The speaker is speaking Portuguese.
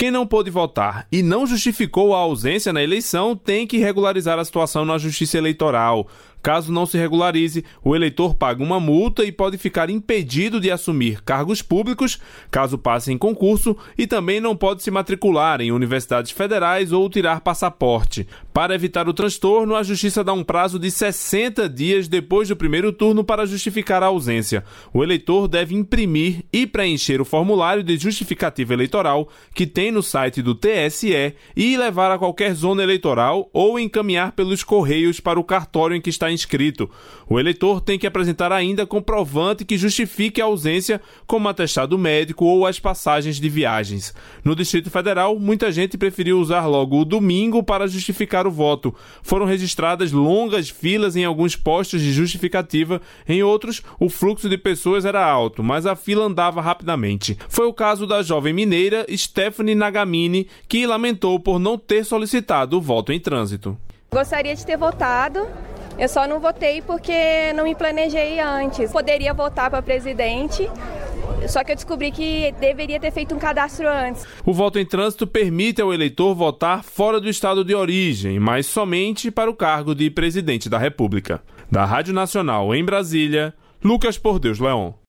Quem não pôde votar e não justificou a ausência na eleição tem que regularizar a situação na Justiça Eleitoral. Caso não se regularize, o eleitor paga uma multa e pode ficar impedido de assumir cargos públicos, caso passe em concurso, e também não pode se matricular em universidades federais ou tirar passaporte. Para evitar o transtorno, a Justiça dá um prazo de 60 dias depois do primeiro turno para justificar a ausência. O eleitor deve imprimir e preencher o formulário de justificativa eleitoral que tem no site do TSE e levar a qualquer zona eleitoral ou encaminhar pelos correios para o cartório em que está inscrito. O eleitor tem que apresentar ainda comprovante que justifique a ausência, como atestado médico ou as passagens de viagens. No Distrito Federal, muita gente preferiu usar logo o domingo para justificar o voto. Foram registradas longas filas em alguns postos de justificativa, em outros, o fluxo de pessoas era alto, mas a fila andava rapidamente. Foi o caso da jovem mineira Stephanie Nagamini, que lamentou por não ter solicitado o voto em trânsito. Gostaria de ter votado. Eu só não votei porque não me planejei antes. Poderia votar para presidente, só que eu descobri que deveria ter feito um cadastro antes. O voto em trânsito permite ao eleitor votar fora do estado de origem, mas somente para o cargo de presidente da República. Da Rádio Nacional em Brasília, Lucas Por Deus Leon.